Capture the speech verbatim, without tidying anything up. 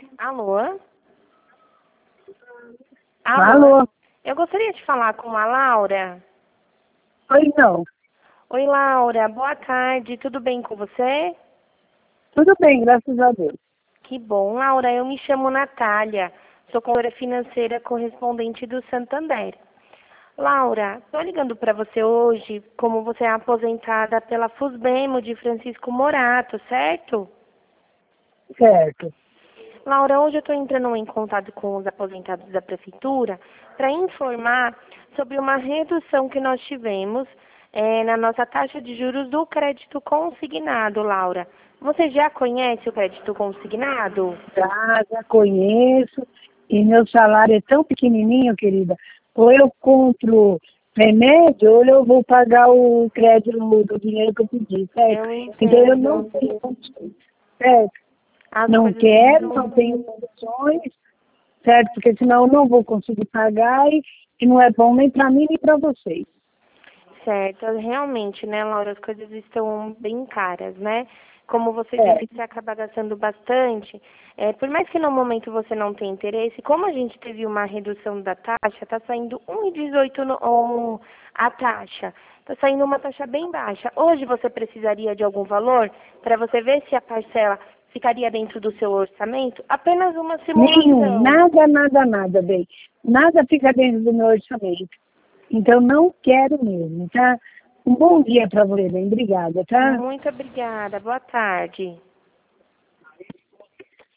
Alô? Alô? Alô? Eu gostaria de falar com a Laura. Oi, não. Oi, Laura. Boa tarde. Tudo bem com você? Tudo bem, graças a Deus. Que bom. Laura, eu me chamo Natália. Sou consultora financeira correspondente do Santander. Laura, estou ligando para você hoje, como você é aposentada pela Fusbemo de Francisco Morato, certo? Certo. Laura, hoje eu estou entrando em contato com os aposentados da Prefeitura para informar sobre uma redução que nós tivemos eh, na nossa taxa de juros do crédito consignado, Laura. Você já conhece o crédito consignado? Já, já conheço. E meu salário é tão pequenininho, querida. Ou eu compro remédio, ou eu vou pagar o crédito do dinheiro que eu pedi, certo? Eu Então eu não entendo. tenho condições, certo? As Não coisas quero, estão... não tenho condições, certo? Porque senão eu não vou conseguir pagar e, e não é bom nem para mim nem para vocês. Certo, realmente, né, Laura, as coisas estão bem caras, né? Como você É. disse, você acaba gastando bastante. É, por mais que no momento você não tenha interesse, como a gente teve uma redução da taxa, está saindo um vírgula dezoito no, um, a taxa. Está saindo uma taxa bem baixa. Hoje você precisaria de algum valor para você ver se a parcela ficaria dentro do seu orçamento? Apenas uma Nenhum, simulação. nada, nada, nada, bem. Nada fica dentro do meu orçamento. Então, não quero mesmo, tá? Um bom dia para você, bem. Obrigada, tá? Muito obrigada. Boa tarde.